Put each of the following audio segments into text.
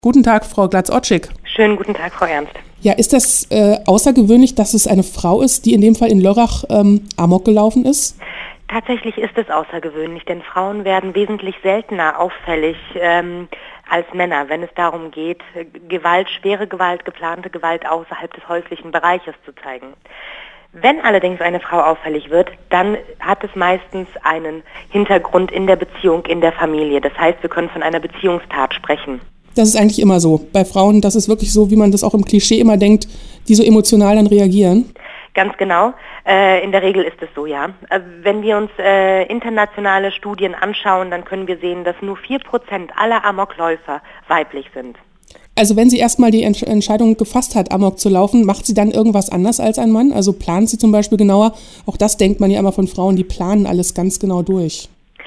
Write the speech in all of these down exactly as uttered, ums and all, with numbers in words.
Guten Tag, Frau Glatz-Otschig. Schönen guten Tag, Frau Ernst. Ja, ist das äh, außergewöhnlich, dass es eine Frau ist, die in dem Fall in Lörrach ähm, Amok gelaufen ist? Tatsächlich ist es außergewöhnlich, denn Frauen werden wesentlich seltener auffällig ähm, als Männer, wenn es darum geht, Gewalt, schwere Gewalt, geplante Gewalt außerhalb des häuslichen Bereiches zu zeigen. Wenn allerdings eine Frau auffällig wird, dann hat es meistens einen Hintergrund in der Beziehung, in der Familie. Das heißt, wir können von einer Beziehungstat sprechen. Das ist eigentlich immer so. Bei Frauen, das ist wirklich so, wie man das auch im Klischee immer denkt, die so emotional dann reagieren. Ganz genau. Äh, in der Regel ist es so, ja. Äh, wenn wir uns äh, internationale Studien anschauen, dann können wir sehen, dass nur vier Prozent aller Amokläufer weiblich sind. Also wenn sie erstmal die Entsch- Entscheidung gefasst hat, Amok zu laufen, macht sie dann irgendwas anders als ein Mann? Also plant sie zum Beispiel genauer? Auch das denkt man ja immer von Frauen, die planen alles ganz genau durch.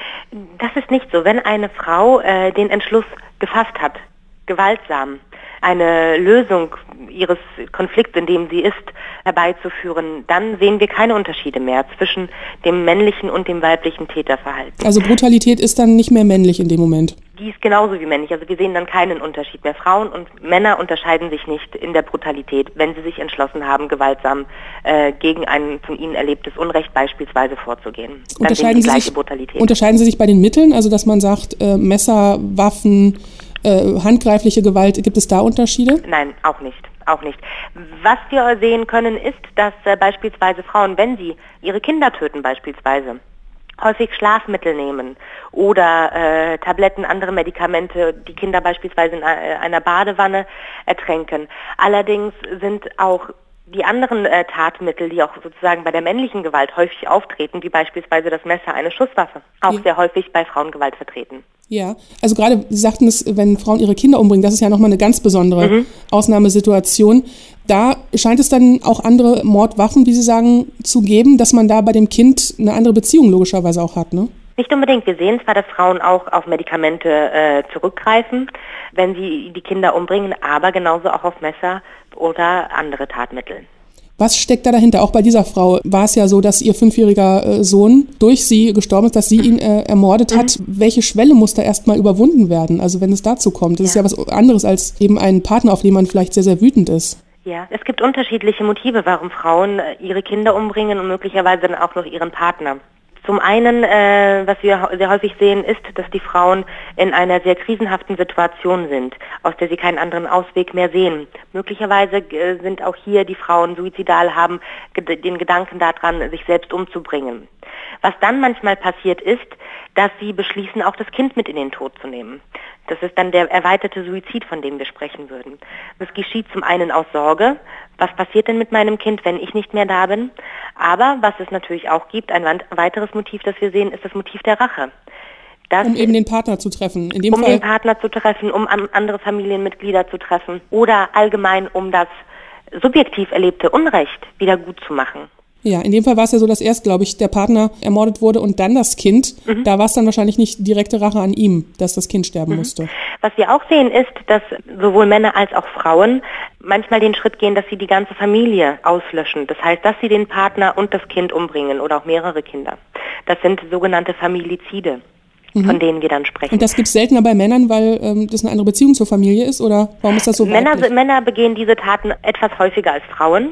Das ist nicht so. Wenn eine Frau äh, den Entschluss gefasst hat, gewaltsam eine Lösung ihres Konflikts, in dem sie ist, herbeizuführen, dann sehen wir keine Unterschiede mehr zwischen dem männlichen und dem weiblichen Täterverhalten. Also Brutalität ist dann nicht mehr männlich in dem Moment? Die ist genauso wie männlich. Also wir sehen dann keinen Unterschied mehr. Frauen und Männer unterscheiden sich nicht in der Brutalität, wenn sie sich entschlossen haben, gewaltsam äh, gegen ein von ihnen erlebtes Unrecht beispielsweise vorzugehen. Dann sehen sie die gleiche Brutalität. Unterscheiden sie sich bei den Mitteln? Also dass man sagt, äh, Messer, Waffen, äh, handgreifliche Gewalt, gibt es da Unterschiede? Nein, auch nicht. Auch nicht. Was wir sehen können, ist, dass äh, beispielsweise Frauen, wenn sie ihre Kinder töten beispielsweise, häufig Schlafmittel nehmen oder äh, Tabletten, andere Medikamente, die Kinder beispielsweise in äh, einer Badewanne ertränken. Allerdings sind auch die anderen äh, Tatmittel, die auch sozusagen bei der männlichen Gewalt häufig auftreten, wie beispielsweise das Messer, eine Schusswaffe, auch ja. sehr häufig bei Frauengewalt vertreten. Ja, also gerade, Sie sagten es, wenn Frauen ihre Kinder umbringen, das ist ja nochmal eine ganz besondere mhm. Ausnahmesituation. Da scheint es dann auch andere Mordwaffen, wie Sie sagen, zu geben, dass man da bei dem Kind eine andere Beziehung logischerweise auch hat, ne? Nicht unbedingt. Wir sehen zwar, dass Frauen auch auf Medikamente äh, zurückgreifen, wenn sie die Kinder umbringen, aber genauso auch auf Messer oder andere Tatmittel. Was steckt da dahinter? Auch bei dieser Frau war es ja so, dass ihr fünfjähriger äh, Sohn durch sie gestorben ist, dass sie ihn äh, ermordet mhm. hat. Welche Schwelle muss da erstmal überwunden werden? Also wenn es dazu kommt, das ja. ist ja was anderes als eben ein Partner, auf den man vielleicht sehr, sehr wütend ist. Ja, es gibt unterschiedliche Motive, warum Frauen ihre Kinder umbringen und möglicherweise dann auch noch ihren Partner. Zum einen, äh, was wir sehr häufig sehen, ist, dass die Frauen in einer sehr krisenhaften Situation sind, aus der sie keinen anderen Ausweg mehr sehen. Möglicherweise äh, sind auch hier die Frauen suizidal, haben ged- den Gedanken daran, sich selbst umzubringen. Was dann manchmal passiert ist, dass sie beschließen, auch das Kind mit in den Tod zu nehmen. Das ist dann der erweiterte Suizid, von dem wir sprechen würden. Das geschieht zum einen aus Sorge. Was passiert denn mit meinem Kind, wenn ich nicht mehr da bin? Aber was es natürlich auch gibt, ein weiteres Motiv, das wir sehen, ist das Motiv der Rache. Das um eben den Partner zu treffen. In dem um Fall den Partner zu treffen, um andere Familienmitglieder zu treffen oder allgemein um das subjektiv erlebte Unrecht wieder gut zu machen. Ja, in dem Fall war es ja so, dass erst, glaube ich, der Partner ermordet wurde und dann das Kind. Mhm. Da war es dann wahrscheinlich nicht direkte Rache an ihm, dass das Kind sterben mhm. musste. Was wir auch sehen ist, dass sowohl Männer als auch Frauen manchmal den Schritt gehen, dass sie die ganze Familie auslöschen. Das heißt, dass sie den Partner und das Kind umbringen oder auch mehrere Kinder. Das sind sogenannte Familizide, mhm. von denen wir dann sprechen. Und das gibt es seltener bei Männern, weil ähm, das eine andere Beziehung zur Familie ist? Oder warum ist das so Männer, weiblich? Männer begehen diese Taten etwas häufiger als Frauen.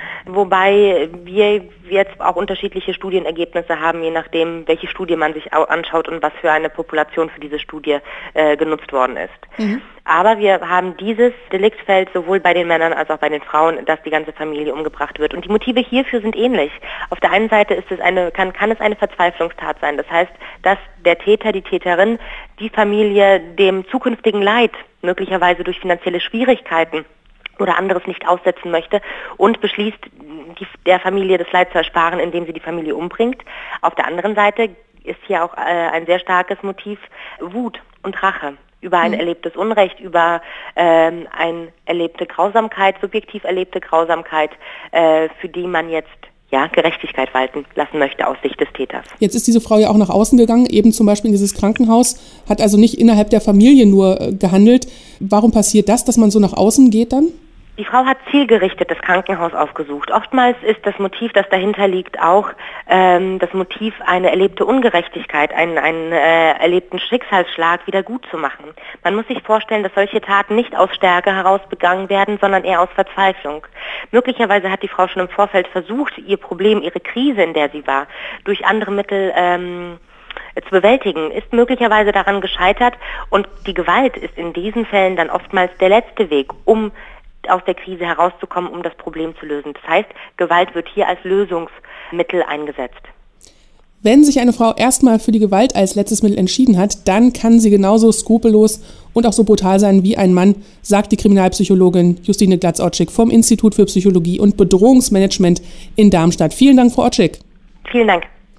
Wobei wir jetzt auch unterschiedliche Studienergebnisse haben, je nachdem, welche Studie man sich anschaut und was für eine Population für diese Studie äh, genutzt worden ist. Mhm. Aber wir haben dieses Deliktsfeld sowohl bei den Männern als auch bei den Frauen, dass die ganze Familie umgebracht wird. Und die Motive hierfür sind ähnlich. Auf der einen Seite ist es eine, kann, kann es eine Verzweiflungstat sein. Das heißt, dass der Täter, die Täterin, die Familie dem zukünftigen Leid, möglicherweise durch finanzielle Schwierigkeiten, oder anderes nicht aussetzen möchte und beschließt, die, der Familie das Leid zu ersparen, indem sie die Familie umbringt. Auf der anderen Seite ist hier auch äh, ein sehr starkes Motiv Wut und Rache über ein mhm. erlebtes Unrecht, über ähm, eine erlebte Grausamkeit, subjektiv erlebte Grausamkeit, äh, für die man jetzt ja, Gerechtigkeit walten lassen möchte aus Sicht des Täters. Jetzt ist diese Frau ja auch nach außen gegangen, eben zum Beispiel in dieses Krankenhaus, hat also nicht innerhalb der Familie nur äh, gehandelt. Warum passiert das, dass man so nach außen geht dann? Die Frau hat zielgerichtet das Krankenhaus aufgesucht. Oftmals ist das Motiv, das dahinter liegt, auch ähm, das Motiv, eine erlebte Ungerechtigkeit, einen, einen äh, erlebten Schicksalsschlag wieder gut zu machen. Man muss sich vorstellen, dass solche Taten nicht aus Stärke heraus begangen werden, sondern eher aus Verzweiflung. Möglicherweise hat die Frau schon im Vorfeld versucht, ihr Problem, ihre Krise, in der sie war, durch andere Mittel ähm, zu bewältigen, ist möglicherweise daran gescheitert, und die Gewalt ist in diesen Fällen dann oftmals der letzte Weg, um aus der Krise herauszukommen, um das Problem zu lösen. Das heißt, Gewalt wird hier als Lösungsmittel eingesetzt. Wenn sich eine Frau erstmal für die Gewalt als letztes Mittel entschieden hat, dann kann sie genauso skrupellos und auch so brutal sein wie ein Mann, sagt die Kriminalpsychologin Justine Glatz-Otschig vom Institut für Psychologie und Bedrohungsmanagement in Darmstadt. Vielen Dank, Frau Otschig. Vielen Dank.